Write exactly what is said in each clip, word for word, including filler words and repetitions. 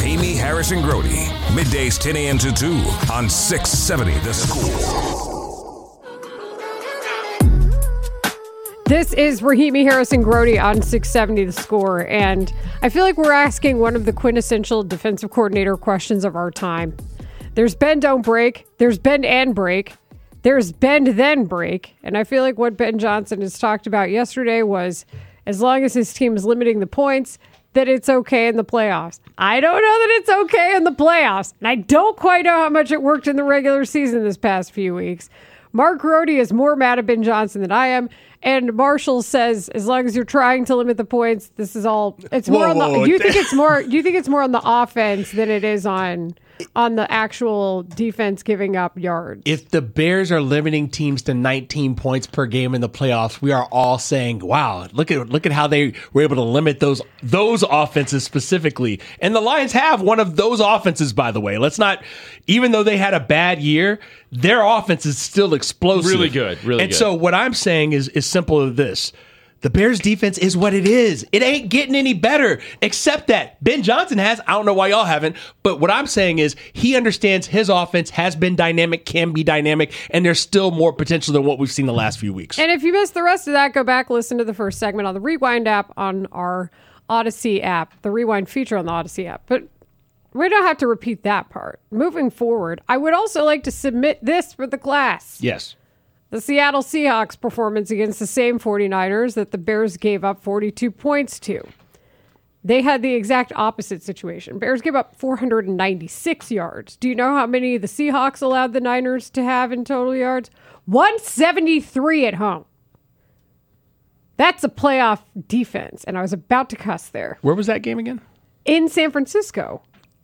Rahimi, Harris, and Grody. Middays ten a.m. to two on six seventy The Score. This is Rahimi, Harris, and Grody on six seventy The Score, and I feel like we're asking one of the quintessential defensive coordinator questions of our time. There's bend, don't break. There's bend and break. There's bend, then break. And I feel like what Ben Johnson has talked about yesterday was as long as his team is limiting the points, that it's okay in the playoffs. I don't know that it's okay in the playoffs, and I don't quite know how much it worked in the regular season this past few weeks. Mark Grody is more mad at Ben Johnson than I am, and Marshall says as long as you're trying to limit the points, this is all. It's more whoa, on the. Whoa, do you think it's more? Do you think it's more on the offense than it is on? on the actual defense giving up yards? If the Bears are limiting teams to nineteen points per game in the playoffs, we are all saying, wow, look at look at how they were able to limit those those offenses specifically. And the Lions have one of those offenses, by the way. Let's not, even though they had a bad year, their offense is still explosive. Really good, really and good. And so what I'm saying is, is simple as this. The Bears defense is what it is. It ain't getting any better, except that Ben Johnson has. I don't know why y'all haven't, but what I'm saying is he understands his offense has been dynamic, can be dynamic, and there's still more potential than what we've seen the last few weeks. And if you missed the rest of that, go back, listen to the first segment on the Rewind app on our Odyssey app, the Rewind feature on the Odyssey app. But we don't have to repeat that part. Moving forward, I would also like to submit this for the class. Yes. The Seattle Seahawks performance against the same 49ers that the Bears gave up forty-two points to. They had the exact opposite situation. Bears gave up four hundred ninety-six yards. Do you know how many the Seahawks allowed the Niners to have in total yards? one seventy-three at home. That's a playoff defense, and I was about to cuss there. Where was that game again? In San Francisco.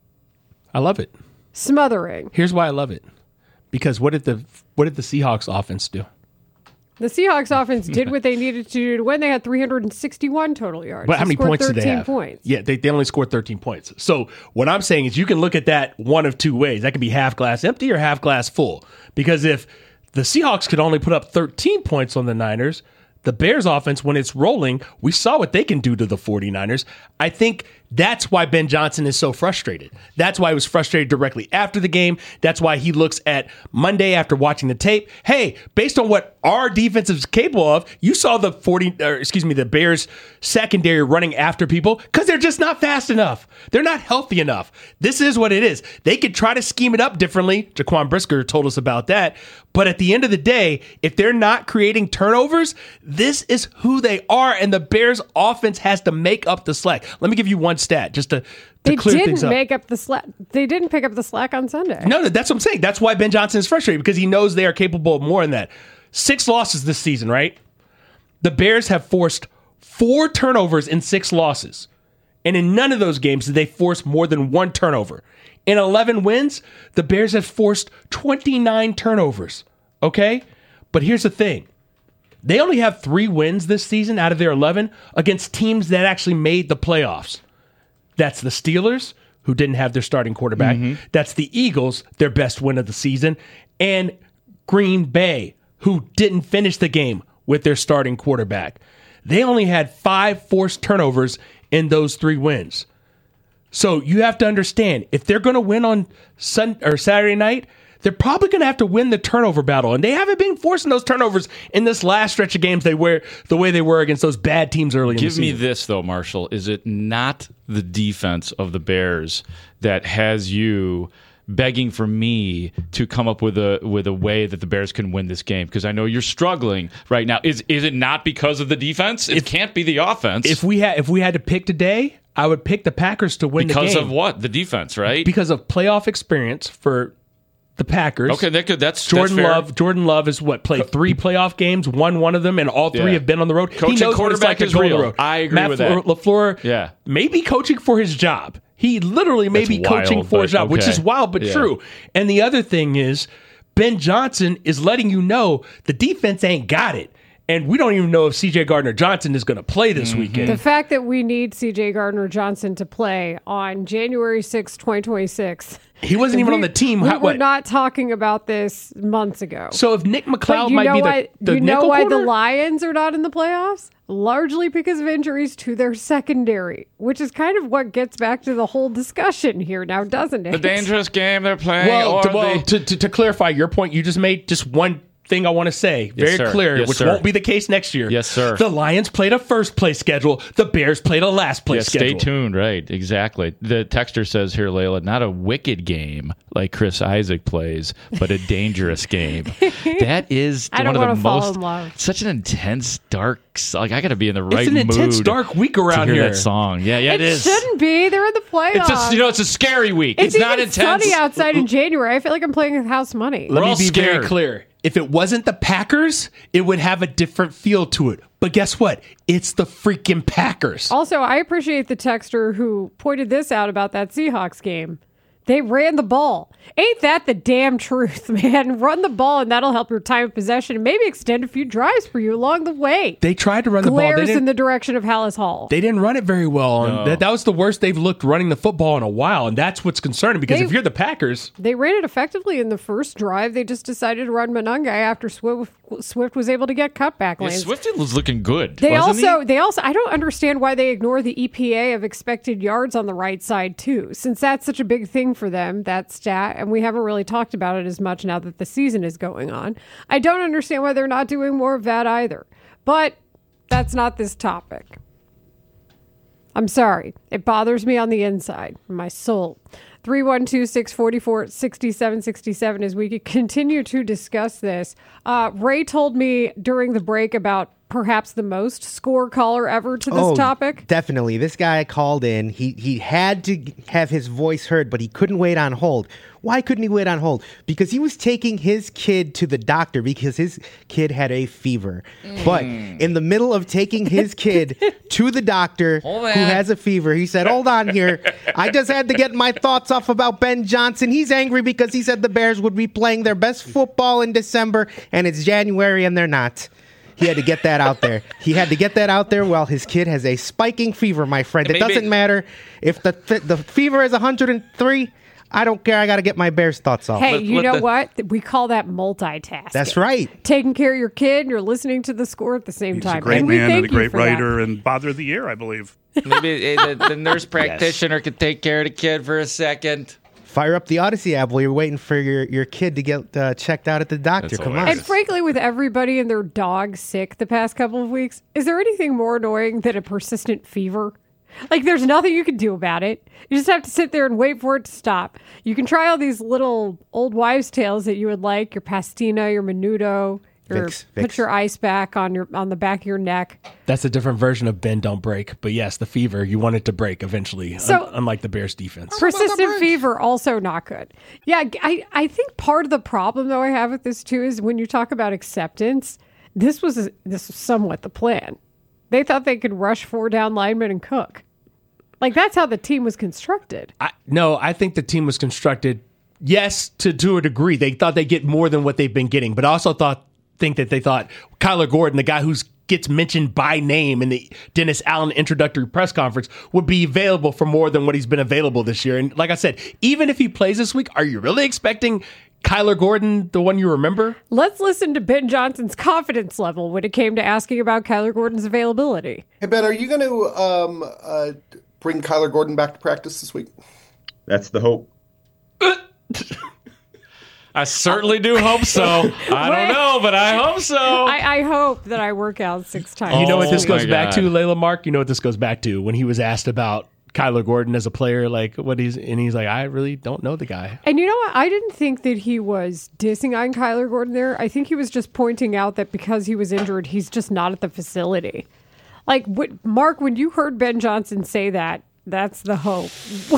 I love it. Smothering. Here's why I love it. Because what did the what did the Seahawks offense do? The Seahawks offense did what they needed to do to win. They had three hundred sixty-one total yards. But how many points did they have? Points. Yeah, they, they only scored thirteen points. So what I'm saying is you can look at that one of two ways. That could be half glass empty or half glass full. Because if the Seahawks could only put up thirteen points on the Niners, the Bears offense, when it's rolling, we saw what they can do to the 49ers. I think that's why Ben Johnson is so frustrated. That's why he was frustrated directly after the game. That's why he looks at Monday after watching the tape. Hey, based on what our defense is capable of, you saw the forty, or excuse me, the Bears secondary running after people because they're just not fast enough. They're not healthy enough. This is what it is. They could try to scheme it up differently. Jaquan Brisker told us about that. But at the end of the day, if they're not creating turnovers, this is who they are, and the Bears offense has to make up the slack. Let me give you one stat just to, to they clear didn't things up. Make up the slack. They didn't pick up the slack on Sunday. No, no, that's what I'm saying. That's why Ben Johnson is frustrated, because he knows they are capable of more than that. Six losses this season, right? The Bears have forced four turnovers in six losses. And in none of those games did they force more than one turnover. In eleven wins, the Bears have forced twenty-nine turnovers. Okay? But here's the thing. They only have three wins this season out of their eleven against teams that actually made the playoffs. That's the Steelers, who didn't have their starting quarterback. Mm-hmm. That's the Eagles, their best win of the season. And Green Bay, who didn't finish the game with their starting quarterback. They only had five forced turnovers in those three wins. So you have to understand, if they're going to win on Sun or Saturday night, they're probably going to have to win the turnover battle. And they haven't been forcing those turnovers in this last stretch of games they were the way they were against those bad teams early in the season. Give me this, though, Marshall. Is it not the defense of the Bears that has you begging for me to come up with a with a way that the Bears can win this game? Because I know you're struggling right now. Is is it not because of the defense? It if, can't be the offense. If we had if we had to pick today, I would pick the Packers to win because the game. Because of what? The defense, right? Because of playoff experience for the Packers. Okay, that could, that's Jordan that's fair. Love. Jordan Love has what played three playoff games, won one of them, and all three yeah. have been on the road. Coaching he knows quarterback what it's like is to go real. on the road. I agree Matt with that. LaFleur, yeah, maybe coaching for his job. He literally may that's be wild, coaching for his job, okay. which is wild but yeah. true. And the other thing is, Ben Johnson is letting you know the defense ain't got it. And we don't even know if C J Gardner-Johnson is going to play this Mm-hmm. weekend. The fact that we need C J Gardner-Johnson to play on January sixth, twenty twenty-six. He wasn't even we, on the team. We How, were what? not talking about this months ago. So if Nick But McLeod you might know be why, the, the you know nickel why the corner? Lions are not in the playoffs? Largely because of injuries to their secondary, which is kind of what gets back to the whole discussion here now, doesn't it? The dangerous game they're playing. Well, or to, well the, to, to, to clarify your point you just made, just one thing I want to say, very sir. clear, Yes, which sir. won't be the case next year. Yes, sir. The Lions played a first place schedule. The Bears played a last place yeah, schedule. stay tuned. Right, exactly. The texter says here, Layla, not a wicked game like Chris Isaac plays, but a dangerous game. That is I one don't of wanna the fall most in love. such an intense, dark. Like I got to be in the right It's an mood. intense, dark week around to hear here. that song. Yeah, yeah, it it is. shouldn't be. They're in the playoffs. It's a, you know, it's a scary week. It's, It's, not even intense. sunny outside in January. I feel like I'm playing with house money. Let We're me all be very scared. clear. If it wasn't the Packers, it would have a different feel to it. But guess what? It's the freaking Packers. Also, I appreciate the texter who pointed this out about that Seahawks game. They ran the ball. Ain't that the damn truth, man? Run the ball, and that'll help your time of possession and maybe extend a few drives for you along the way. They tried to run the ball. They Glares in didn't, the direction of Hallis Hall. they didn't run it very well. And No. that, that was the worst they've looked running the football in a while. And that's what's concerning because They- if you're the Packers, They ran it effectively in the first drive. They just decided to run Monungai after Swift, Swift was able to get cutback Yeah, lanes. Swifty was looking good. They wasn't also, he? they also, I don't understand why they ignore the E P A of expected yards on the right side too, since that's such a big thing for them, that stat, and we haven't really talked about it as much now that the season is going on. I don't understand why they're not doing more of that either, but that's not this topic. I'm sorry. It bothers me on the inside, in my soul. three one two, six four four, six seven six seven as we continue to discuss this. Uh, Ray told me during the break about perhaps the most score caller ever to this Oh, topic. Definitely. This guy called in. He he had to have his voice heard, but he couldn't wait on hold. Why couldn't he wait on hold? Because he was taking his kid to the doctor because his kid had a fever. But in the middle of taking his kid to the doctor who has a fever, he said, hold on here. I just had to get my thoughts off about Ben Johnson. He's angry because he said the Bears would be playing their best football in December, and it's January, and they're not. He had to get that out there. He had to get that out there while his kid has a spiking fever, my friend. It Maybe- doesn't matter if the th- the fever is one hundred three. I don't care. I got to get my Bears thoughts off. Hey, Let- you let know the- what? We call that multitasking. That's right. Taking care of your kid and you're listening to the score at the same He's time. a great and we man thank and a you great for that. writer and bother of the year, I believe. Maybe uh, the, the nurse practitioner could take care of the kid for a second. Fire up the Odyssey app while you're waiting for your, your kid to get uh, checked out at the doctor. That's Come hilarious. on. And frankly, with everybody and their dog sick the past couple of weeks, is there anything more annoying than a persistent fever? Like, there's nothing you can do about it. You just have to sit there and wait for it to stop. You can try all these little old wives' tales that you would like, your pastina, your menudo, your Vicks, put Vicks. your ice back on your on the back of your neck. that's a different version of bend, don't break. But yes, the fever, you want it to break eventually, So- un- unlike the Bears defense. Persistent fever, also not good. Yeah, I, I think part of the problem, though, I have with this, too, is when you talk about acceptance, this was this was somewhat the plan. They thought they could rush four down linemen and cook. Like, that's how the team was constructed. I, no, I think the team was constructed, yes, to, to a degree. They thought they'd get more than what they've been getting, but I also thought think that they thought Kyler Gordon, the guy who gets mentioned by name in the Dennis Allen introductory press conference, would be available for more than what he's been available this year. And like I said, even if he plays this week, are you really expecting Kyler Gordon, the one you remember? Let's listen to Ben Johnson's confidence level when it came to asking about Kyler Gordon's availability. Hey, Ben, are you going to um, uh, bring Kyler Gordon back to practice this week? That's the hope. I certainly do hope so. I Wait. don't know, but I hope so. I, I hope that I work out six times. You know what this Oh, my goes back to, God. Layla Mark? You know what this goes back to? When he was asked about Kyler Gordon as a player, like what he's, and he's like, I really don't know the guy. And you know what? I didn't think that he was dissing on Kyler Gordon there. I think he was just pointing out that because he was injured, he's just not at the facility. Like, what, Mark, when you heard Ben Johnson say that, that's the hope.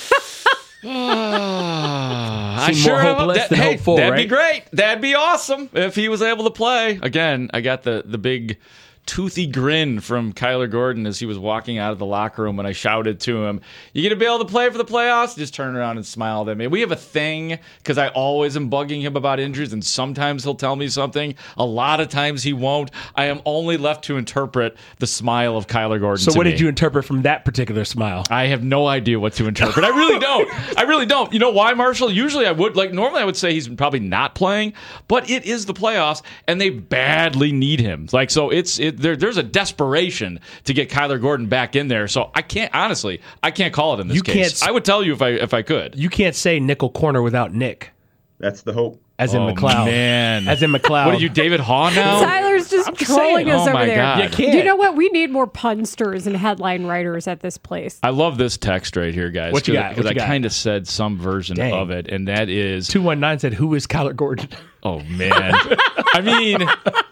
I Seem more am- hopeless that- than hey, hopeful, that'd right? be great. That'd be awesome if he was able to play. Again, I got the, the big toothy grin from Kyler Gordon as he was walking out of the locker room when I shouted to him, "You going to be able to play for the playoffs?" He just turned around and smiled at me. We have a thing because I always am bugging him about injuries, and sometimes he'll tell me something. A lot of times he won't. I am only left to interpret the smile of Kyler Gordon. So to what me. did you interpret from that particular smile? I have no idea what to interpret. I really don't. I really don't. You know why, Marshall? Usually I would, like, normally I would say he's probably not playing, but it is the playoffs, and they badly need him. Like, so it's it, there, there's a desperation to get Kyler Gordon back in there. So I can't, honestly, I can't call it in this You case. can't- I would tell you if I if I could. You can't say nickel corner without Nick, That's the hope. as in Oh, McLeod. man. As in McLeod. What are you, David Haw now? Tyler's just I'm just trolling saying. us Oh, over my there. God. You can't. You know what? We need more punsters and headline writers at this place. I love this text right here, guys. What you got? Because What I you got? kind of said some version Dang. of it, and that is two one nine said, who is Kyler Gordon? Oh, man. I mean,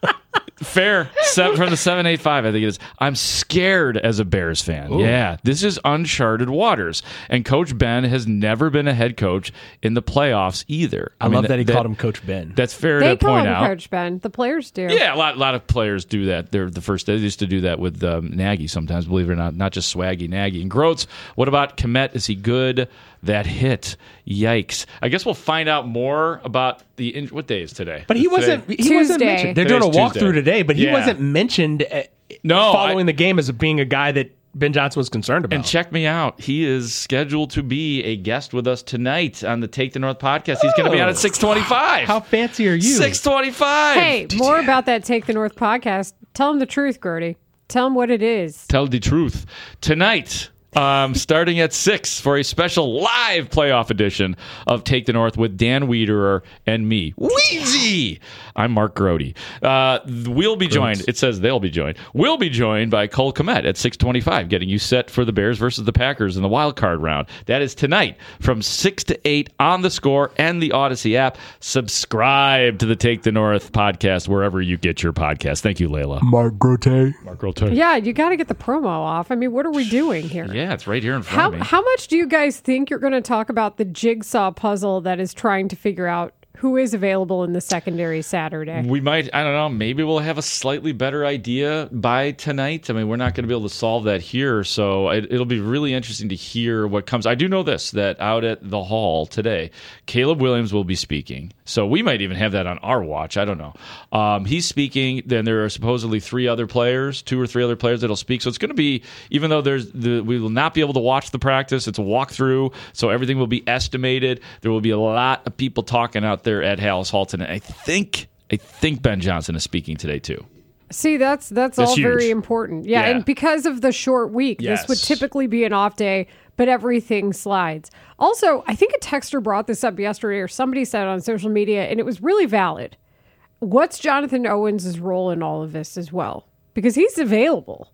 fair. Se- from the seven eight five, I think it is. I'm scared as a Bears fan. Ooh. Yeah, this is uncharted waters. And Coach Ben has never been a head coach in the playoffs either. I, mean, love that he called him Coach Ben. That's fair They to call point him out. Coach Ben. The players do. Yeah, a lot, a lot of players do that. They're the first. They used to do that with um, Nagy sometimes, believe it or not. Not just Swaggy, Nagy. And Groats, what about Kmet? Is he good? That hit. Yikes. I guess we'll find out more about the... In- what day is today? But he Today? wasn't. He Tuesday. wasn't mentioned. They're doing a Today's walkthrough Tuesday. today, but he Yeah. wasn't mentioned. Uh, No, following I- the game as being a guy that Ben Johnson was concerned about. And check me out. He is scheduled to be a guest with us tonight on the Take the North podcast. He's going to be on at six twenty-five. How fancy are you? six twenty-five. Hey, more about that Take the North podcast. Tell him the truth, Gertie. Tell him what it is. Tell the truth. Tonight, um, starting at six for a special live playoff edition of Take the North with Dan Wiederer and me. Wheezy! I'm Mark Grody. Uh, we'll be joined. It says they'll be joined. We'll be joined by Cole Kmet at six twenty-five, getting you set for the Bears versus the Packers in the wild card round. That is tonight from six to eight on The Score and the Odyssey app. Subscribe to the Take the North podcast wherever you get your podcast. Thank you, Layla. Mark Grote. Mark Grote. Yeah, you got to get the promo off. I mean, what are we doing here? Yeah, it's right here in front How of me. how much do you guys think you're going to talk about the jigsaw puzzle that is trying to figure out who is available in the secondary Saturday? We might, I don't know, maybe we'll have a slightly better idea by tonight. I mean, we're not going to be able to solve that here, so it, it'll be really interesting to hear what comes. I do know this, that out at the hall today, Caleb Williams will be speaking. So we might even have that on our watch. I don't know. Um, he's speaking. Then there are supposedly three other players, two or three other players that'll speak. So it's going to be, even though there's the, we will not be able to watch the practice, it's a walkthrough, so everything will be estimated. There will be a lot of people talking out there at Hallis Hall tonight. I think I think Ben Johnson is speaking today too. See, that's that's, That's all huge. very important. Yeah, Yeah. and because of the short week, Yes. this would typically be an off day, but everything slides. Also, I think a texter brought this up yesterday, or somebody said it on social media, and it was really valid. What's Jonathan Owens' role in all of this as well? Because he's available.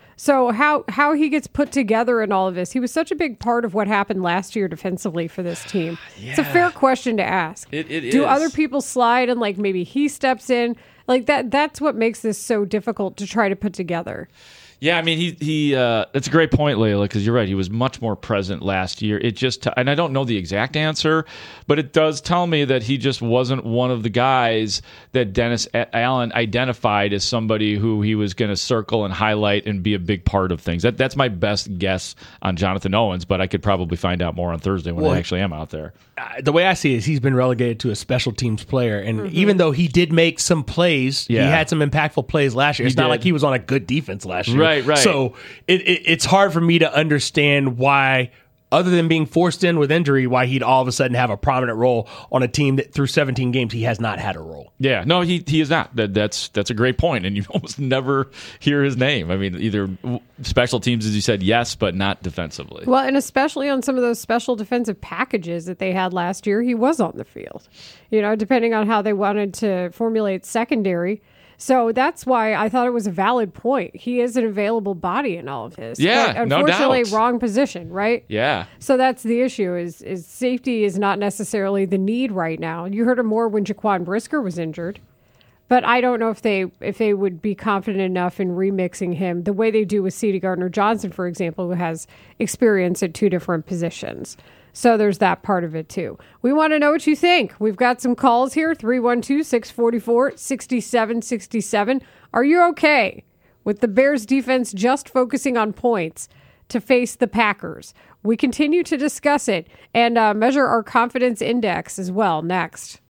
So how how he gets put together in all of this, he was such a big part of what happened last year defensively for this team. It's a fair question to ask. It- it Do is. other people slide and like maybe he steps in? Like that that's what makes this so difficult to try to put together. Yeah, I mean, he he. Uh, that's a great point, Layla, because you're right. He was much more present last year. It just, and I don't know the exact answer, but it does tell me that he just wasn't one of the guys that Dennis Allen identified as somebody who he was going to circle and highlight and be a big part of things. That that's my best guess on Jonathan Owens, but I could probably find out more on Thursday when Well, I actually am out there. Uh, the way I see it is he's been relegated to a special teams player. And even though he did make some plays, Yeah. he had some impactful plays last year. It's He not did. like he was on a good defense last year. Right, right. So it, it, it's hard for me to understand why, other than being forced in with injury, why he'd all of a sudden have a prominent role on a team that through seventeen games he has not had a role. Yeah, no, he he is not. That that's that's a great point, and you almost never hear his name. I mean, either special teams, as you said, yes, but not defensively. Well, and especially on some of those special defensive packages that they had last year, he was on the field. You know, depending on how they wanted to formulate secondary. So that's why I thought it was a valid point. He is an available body in all of his. Yeah, but no unfortunately, doubt. wrong position, right? Yeah. So that's the issue. Is is safety is not necessarily the need right now. You heard him more when Jaquan Brisker was injured, but I don't know if they if they would be confident enough in remixing him the way they do with C D Gardner Johnson, for example, who has experience at two different positions. So there's that part of it too. We want to know what you think. We've got some calls here, three one two, six four four, six seven six seven. Are you okay with the Bears defense just focusing on points to face the Packers. We continue to discuss it and uh, measure our confidence index as well next.